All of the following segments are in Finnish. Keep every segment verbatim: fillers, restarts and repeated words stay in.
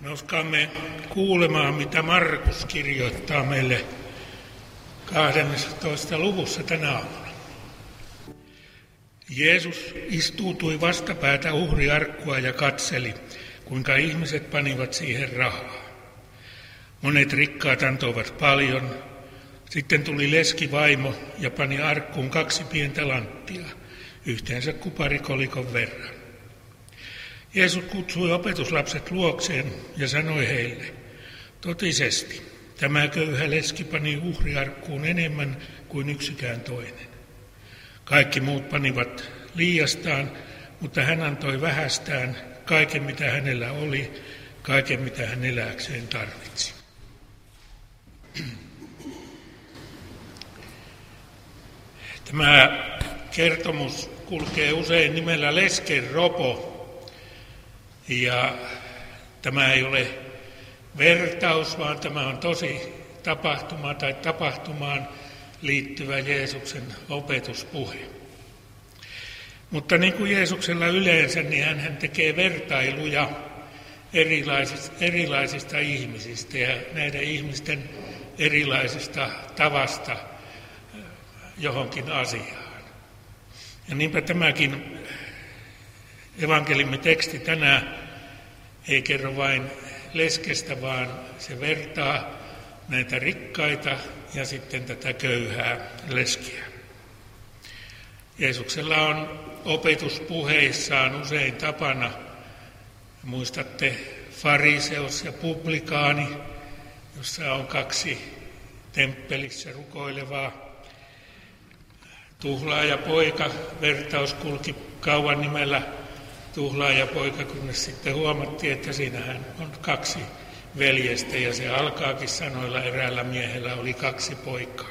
Nouskaamme kuulemaan, mitä Markus kirjoittaa meille kahdennessatoista luvussa tänä aamuna. Jeesus istuutui vastapäätä uhriarkkua ja katseli, kuinka ihmiset panivat siihen rahaa. Monet rikkaat antoivat paljon. Sitten tuli leskivaimo ja pani arkkuun kaksi pientä lanttia, yhteensä kuparikolikon verran. Jeesus kutsui opetuslapset luokseen ja sanoi heille, totisesti, tämä köyhä leski pani uhriarkkuun enemmän kuin yksikään toinen. Kaikki muut panivat liiastaan, mutta hän antoi vähästään kaiken, mitä hänellä oli, kaiken, mitä hän elääkseen tarvitsi. Tämä kertomus kulkee usein nimellä lesken ropo. Ja tämä ei ole vertaus, vaan tämä on tosi tapahtuma tai tapahtumaan liittyvä Jeesuksen opetuspuhe. Mutta niin kuin Jeesuksella yleensä, niin hän tekee vertailuja erilaisista, erilaisista ihmisistä ja näiden ihmisten erilaisesta tavasta johonkin asiaan. Ja niinpä tämäkin evankeliumiteksti tänään ei kerro vain leskestä, vaan se vertaa näitä rikkaita ja sitten tätä köyhää leskiä. Jeesuksella on opetuspuheissaan usein tapana, muistatte fariseus ja publikaani, jossa on kaksi temppelissä rukoilevaa. Tuhlaajapoika, vertaus kulki kauan nimellä tuhlaajapoika, kunnes sitten huomattiin, että siinähän on kaksi veljestä ja se alkaakin sanoilla, eräällä miehellä oli kaksi poikaa.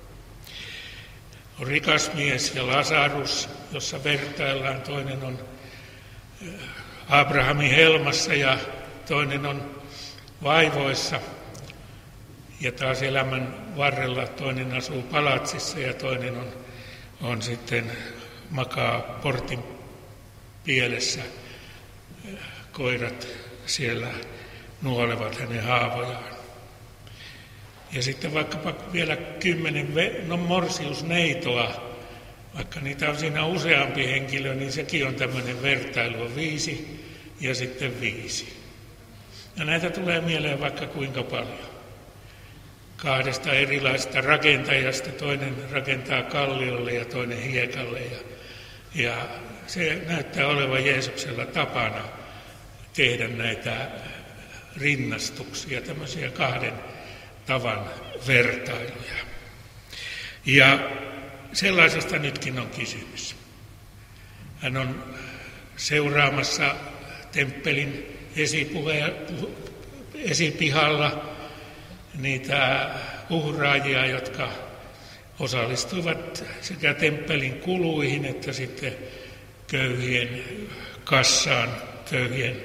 On rikas mies ja Lasarus, jossa vertaillaan, toinen on Abrahamin helmassa ja toinen on vaivoissa. Ja taas elämän varrella toinen asuu palatsissa ja toinen on, on sitten makaa portin pielessä. Koirat siellä nuolevat hänen haavojaan. Ja sitten vaikkapa vielä kymmenen no, morsiusneitoa, vaikka niitä on siinä useampi henkilö, niin sekin on tämmöinen vertailu, on viisi ja sitten viisi. Ja näitä tulee mieleen vaikka kuinka paljon. Kahdesta erilaisesta rakentajasta, toinen rakentaa kalliolle ja toinen hiekalle. Ja, ja se näyttää olevan Jeesuksella tapana tehdä näitä rinnastuksia, tämmöisiä kahden tavan vertailuja. Ja sellaisesta nytkin on kysymys. Hän on seuraamassa temppelin esipuhe, esipihalla niitä uhraajia, jotka osallistuivat sekä temppelin kuluihin että sitten köyhien kassaan, köyhien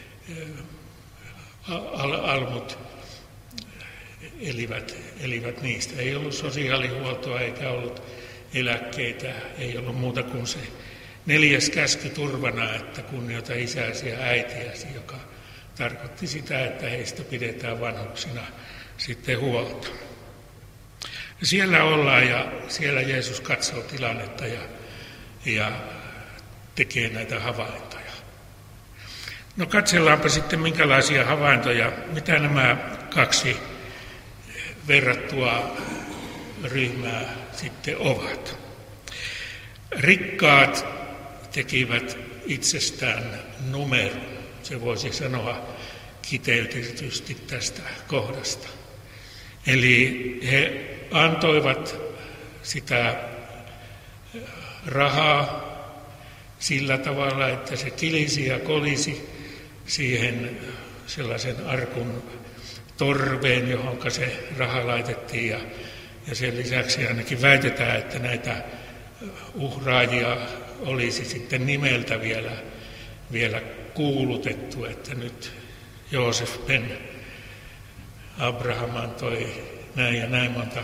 al- almut elivät, elivät niistä. Ei ollut sosiaalihuoltoa eikä ollut eläkkeitä, ei ollut muuta kuin se neljäs käsky turvana, että kunnioita isäsi ja äitiäsi, joka tarkoitti sitä, että heistä pidetään vanhuksina sitten huolta. Ja siellä ollaan ja siellä Jeesus katsoo tilannetta ja, ja tekee näitä havaintoja. No katsellaanpa sitten minkälaisia havaintoja, mitä nämä kaksi verrattua ryhmää sitten ovat. Rikkaat tekivät itsestään numeron, se voisi sanoa kiteytetysti tästä kohdasta. Eli he antoivat sitä rahaa sillä tavalla, että se kilisi ja kolisi siihen sellaisen arkun torveen, johon se raha laitettiin. Ja, ja sen lisäksi ainakin väitetään, että näitä uhraajia olisi sitten nimeltä vielä, vielä kuulutettu, että nyt Joosef ben Abraham antoi näin ja näin monta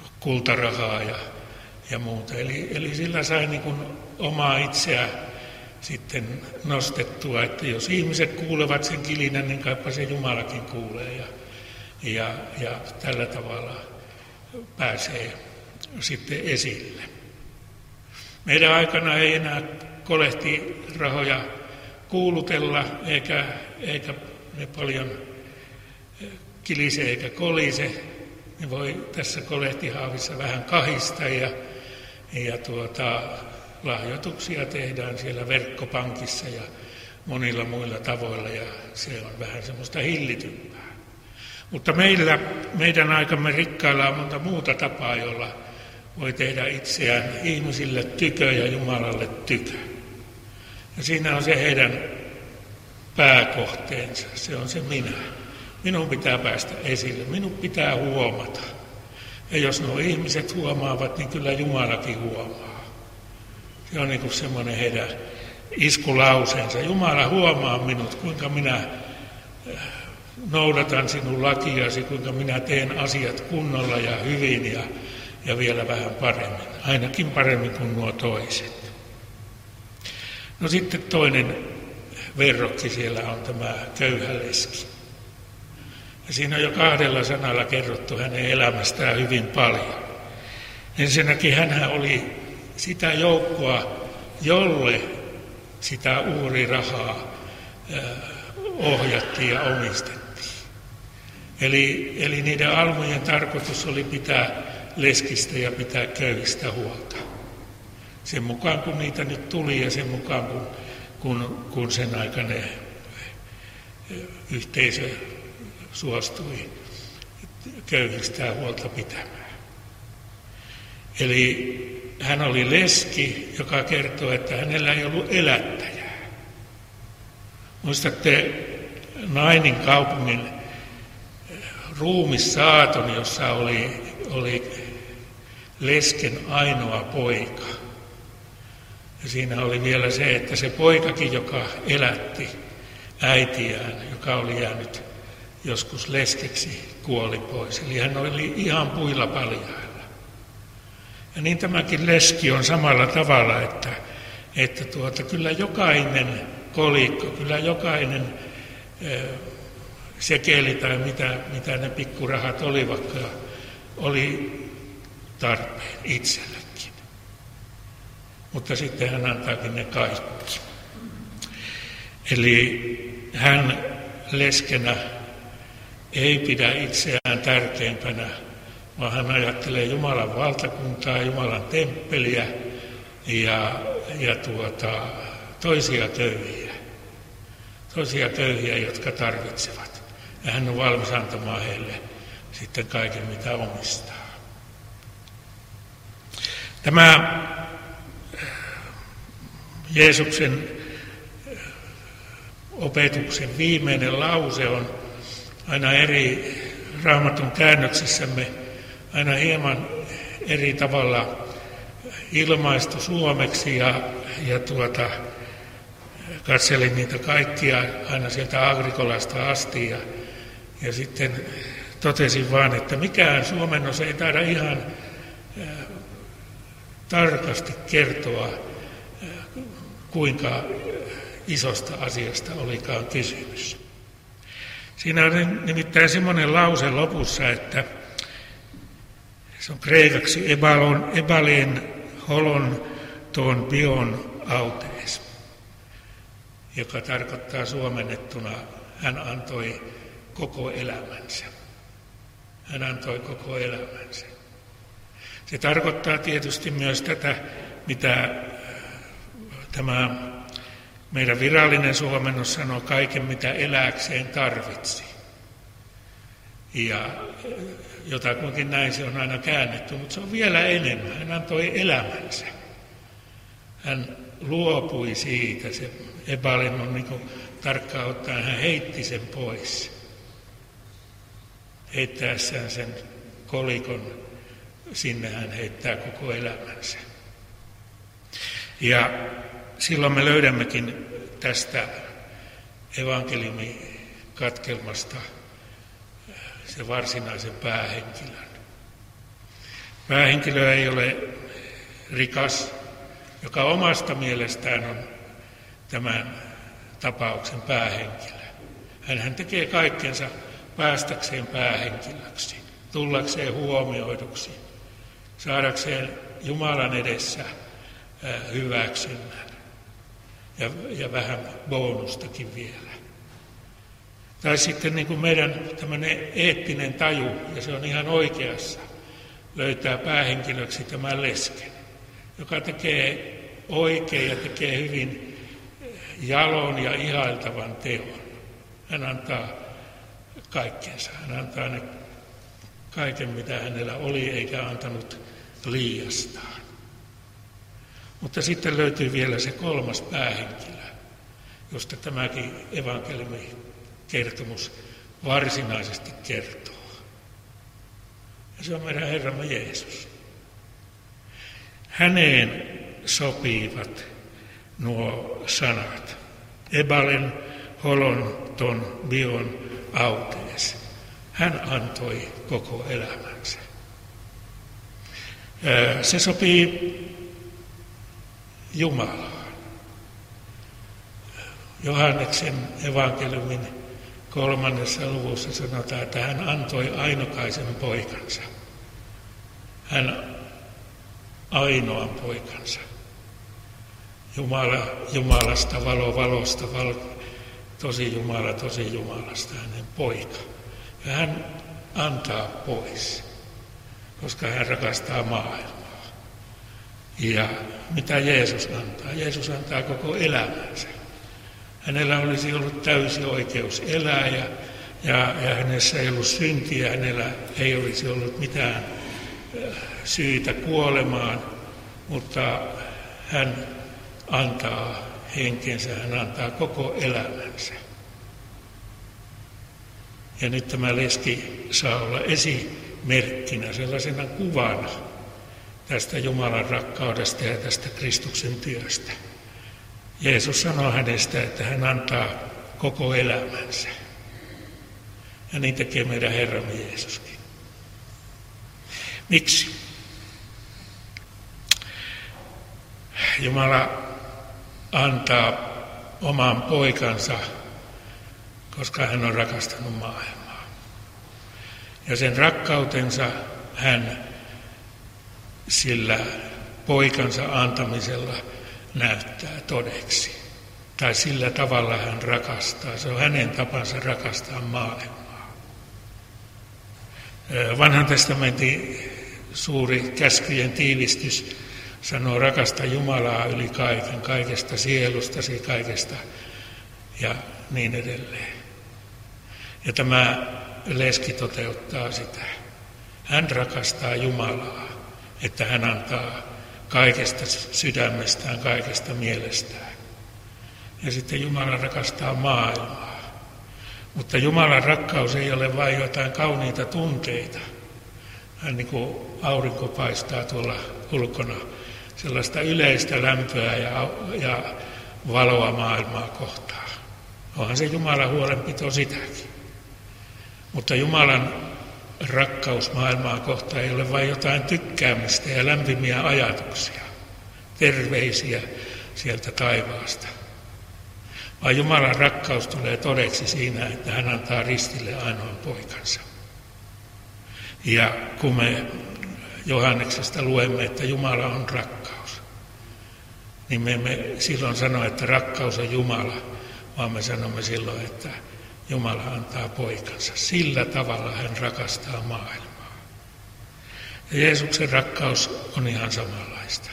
kultarahaa ja, ja muuta. Eli, eli sillä sai niin kuin omaa itseä sitten nostettua, että jos ihmiset kuulevat sen kilinän, niin kaipa se Jumalakin kuulee ja, ja, ja tällä tavalla pääsee sitten esille. Meidän aikana ei enää kolehtirahoja kuulutella, eikä, eikä ne paljon kilise eikä kolise. Ne voi tässä kolehtihaavissa vähän kahista ja, ja tuota, lahjoituksia tehdään siellä verkkopankissa ja monilla muilla tavoilla ja se on vähän semmoista hillitympää. Mutta meillä, meidän aikamme rikkailla on monta muuta tapaa, jolla voi tehdä itseään ihmisille tykö ja Jumalalle tykö. Ja siinä on se heidän pääkohteensa, se on se minä. Minun pitää päästä esille, minun pitää huomata. Ja jos nuo ihmiset huomaavat, niin kyllä Jumalakin huomaa. Se on niin kuin semmoinen heidän iskulauseensa. Jumala huomaa minut, kuinka minä noudatan sinun lakiasi, kuinka minä teen asiat kunnolla ja hyvin ja, ja vielä vähän paremmin. Ainakin paremmin kuin nuo toiset. No sitten toinen verrokki siellä on tämä köyhä leski. Ja siinä on jo kahdella sanalla kerrottu hänen elämästään hyvin paljon. Ensinnäkin hänhän oli sitä joukkoa, jolle sitä uhrirahaa ohjattiin ja omistettiin. Eli, eli niiden almujen tarkoitus oli pitää leskistä ja pitää köyhistä huolta. Sen mukaan kun niitä nyt tuli ja sen mukaan kun, kun, kun sen aikainen yhteisö suostui köyhistä huolta pitämään. Eli hän oli leski, joka kertoo, että hänellä ei ollut elättäjää. Muistatte Nainin kaupungin ruumissaaton, jossa oli, oli lesken ainoa poika. Ja siinä oli vielä se, että se poikakin, joka elätti äitiään, joka oli jäänyt joskus leskeksi, kuoli pois. Eli hän oli ihan puilla paljailla. Ja niin tämäkin leski on samalla tavalla, että, että tuota, kyllä jokainen kolikko, kyllä jokainen äh, sekeli tai mitä, mitä ne pikkurahat olivat, oli tarpeen itsellekin. Mutta sitten hän antaakin ne kaikki. Eli hän leskenä ei pidä itseään tärkeimpänä, vaan hän ajattelee Jumalan valtakuntaa, Jumalan temppeliä ja, ja tuota, toisia köyhiä. Toisia köyhiä, jotka tarvitsevat. Ja hän on valmis antamaan heille sitten kaiken, mitä omistaa. Tämä Jeesuksen opetuksen viimeinen lause on aina eri Raamatun käännöksissämme aina hieman eri tavalla ilmaistu suomeksi ja, ja tuota, katselin niitä kaikkia aina sieltä Agrikolasta asti ja, ja sitten totesin vaan, että mikään suomennos ei taida ihan äh, tarkasti kertoa, äh, kuinka isosta asiasta olikaan kysymys. Siinä on nimittäin semmoinen lause lopussa, että se on kreikaksi ebalon, ebaleen holon ton bion autees, joka tarkoittaa suomennettuna, hän antoi koko elämänsä. Hän antoi koko elämänsä. Se tarkoittaa tietysti myös tätä, mitä tämä meidän virallinen suomennos sanoo, kaiken mitä elääkseen tarvitsi. Ja jotakuinkin näin se on aina käännetty, mutta se on vielä enemmän. Hän antoi elämänsä. Hän luopui siitä. Se ebalin on niin kuin tarkkaan ottaen, hän heitti sen pois. Heittäessään sen kolikon, sinne hän heittää koko elämänsä. Ja silloin me löydämmekin tästä evankeliumikatkelmasta se varsinaisen päähenkilön. Päähenkilö ei ole rikas, joka omasta mielestään on tämän tapauksen päähenkilö. Hänhän tekee kaikkensa päästäkseen päähenkilöksi, tullakseen huomioiduksi, saadakseen Jumalan edessä hyväksynnän ja, ja vähän bonustakin vielä. Tai sitten niin kuin meidän tämmöinen eettinen taju, ja se on ihan oikeassa, löytää päähenkilöksi tämän lesken, joka tekee oikein ja tekee hyvin jalon ja ihailtavan teon. Hän antaa kaikkensa, hän antaa ne kaiken mitä hänellä oli, eikä antanut liiastaan. Mutta sitten löytyy vielä se kolmas päähenkilö, josta tämäkin evankeliumin kertomus varsinaisesti kertoo. Ja se on meidän Herramme Jeesus. Häneen sopivat nuo sanat. Ebalen, holon, ton, bion, autees. Hän antoi koko elämänsä. Se sopii Jumalaan. Johanneksen evankeliumin kolmannessa luvussa sanotaan, että hän antoi ainokaisen poikansa. Hän ainoan poikansa. Jumala Jumalasta, valo valosta, val, tosi Jumala tosi Jumalasta, hänen poika. Ja hän antaa pois, koska hän rakastaa maailmaa. Ja mitä Jeesus antaa? Jeesus antaa koko elämänsä. Hänellä olisi ollut täysi oikeus elää ja, ja, ja hänessä ei ollut syntiä, hänellä ei olisi ollut mitään syytä kuolemaan, mutta hän antaa henkensä, hän antaa koko elämänsä. Ja nyt tämä leski saa olla esimerkkinä, sellaisena kuvana tästä Jumalan rakkaudesta ja tästä Kristuksen työstä. Jeesus sanoo hänestä, että hän antaa koko elämänsä. Ja niin tekee meidän Herramme Jeesuskin. Miksi? Jumala antaa oman poikansa, koska hän on rakastanut maailmaa. Ja sen rakkautensa hän sillä poikansa antamisella näyttää todeksi. Tai sillä tavalla hän rakastaa. Se on hänen tapansa rakastaa maailmaa. Vanhan testamentin suuri käskyjen tiivistys sanoo rakasta Jumalaa yli kaiken, kaikesta sielustasi, kaikesta ja niin edelleen. Ja tämä leski toteuttaa sitä. Hän rakastaa Jumalaa, että hän antaa kaikesta sydämestään, kaikesta mielestään. Ja sitten Jumala rakastaa maailmaa. Mutta Jumalan rakkaus ei ole vain jotain kauniita tunteita. Hän niin kuin aurinko paistaa tuolla ulkona sellaista yleistä lämpöä ja, ja valoa maailmaa kohtaan. Onhan se Jumalan huolenpito sitäkin. Mutta Jumalan rakkaus maailmaa kohtaan ei ole vain jotain tykkäämistä ja lämpimiä ajatuksia, terveisiä sieltä taivaasta. Vaan Jumalan rakkaus tulee todeksi siinä, että hän antaa ristille ainoan poikansa. Ja kun me Johanneksesta luemme, että Jumala on rakkaus, niin me emme silloin sano, että rakkaus on Jumala, vaan me sanomme silloin, että Jumala antaa poikansa. Sillä tavalla hän rakastaa maailmaa. Ja Jeesuksen rakkaus on ihan samanlaista.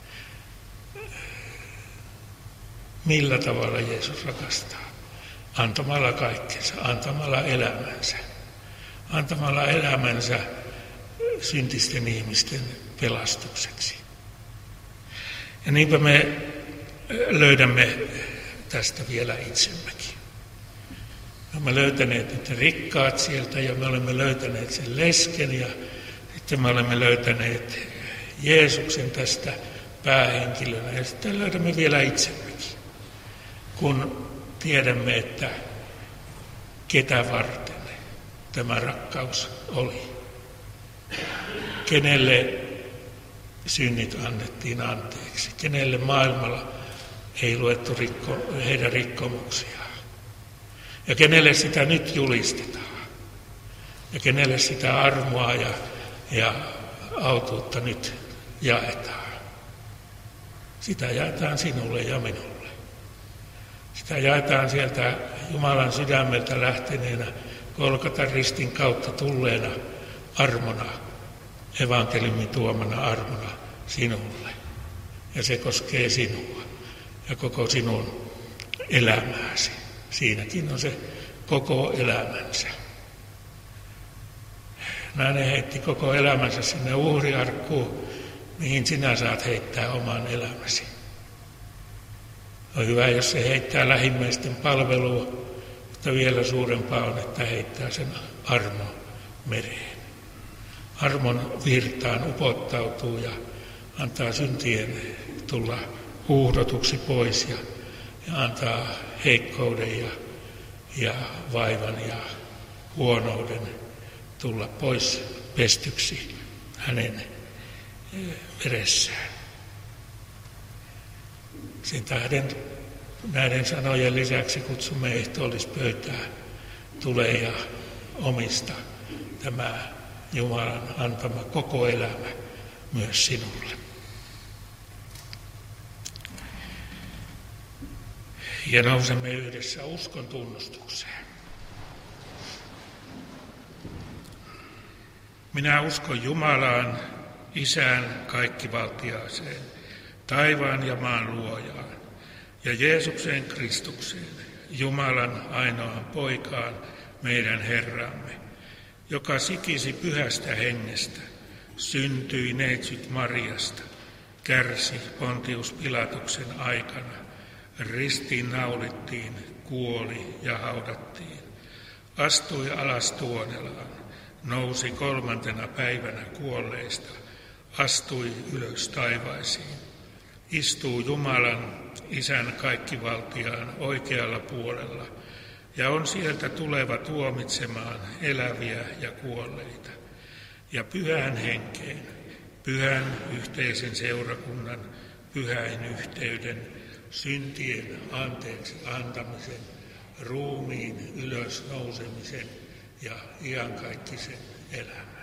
Millä tavalla Jeesus rakastaa? Antamalla kaikkensa, antamalla elämänsä. Antamalla elämänsä syntisten ihmisten pelastukseksi. Ja niinpä me löydämme tästä vielä itsemmekin. Me olemme löytäneet nyt rikkaat sieltä ja me olemme löytäneet sen lesken ja sitten me olemme löytäneet Jeesuksen tästä päähenkilönä ja sitten löydämme vielä itsemmekin, kun tiedämme, että ketä varten tämä rakkaus oli. Kenelle synnit annettiin anteeksi, kenelle maailmalla ei luettu rikko, heidän rikkomuksiaan. Ja kenelle sitä nyt julistetaan? Ja kenelle sitä armoa ja, ja autuutta nyt jaetaan? Sitä jaetaan sinulle ja minulle. Sitä jaetaan sieltä Jumalan sydämeltä lähteneenä, Golgatan ristin kautta tulleena armona, evankeliumin tuomana armona sinulle. Ja se koskee sinua ja koko sinun elämääsi. Siinäkin on se koko elämänsä. Nainen heitti koko elämänsä sinne uhriarkkuun, mihin sinä saat heittää oman elämäsi. On hyvä, jos se heittää lähimmäisten palvelua, mutta vielä suurempaa on, että heittää sen armon mereen. Armon virtaan upottautuu ja antaa syntien tulla huuhdotuksi pois ja, ja antaa heikkouden ja, ja vaivan ja huonouden tulla pois pestyksi hänen veressään. Sen tähden näiden sanojen lisäksi kutsumme ehtoollispöytää, tule ja omista tämä Jumalan antama koko elämä myös sinulle. Ja nousemme yhdessä uskon tunnustukseen. Minä uskon Jumalaan, Isään kaikkivaltiaaseen, taivaan ja maan luojaan, ja Jeesukseen Kristukseen, Jumalan ainoaan poikaan, meidän Herramme, joka sikisi pyhästä hengestä, syntyi neitsyt Mariasta, kärsi Pontius Pilatuksen aikana, ristiin naulittiin, kuoli ja haudattiin, astui alas tuonelaan, nousi kolmantena päivänä kuolleista, astui ylös taivaisiin, istuu Jumalan, Isän kaikkivaltiaan oikealla puolella, ja on sieltä tuleva tuomitsemaan eläviä ja kuolleita, ja pyhän henkeen, pyhän yhteisen seurakunnan, pyhäin yhteyden, syntien anteeksi antamisen, ruumiin ylös nousemisen ja iankaikkisen elämän.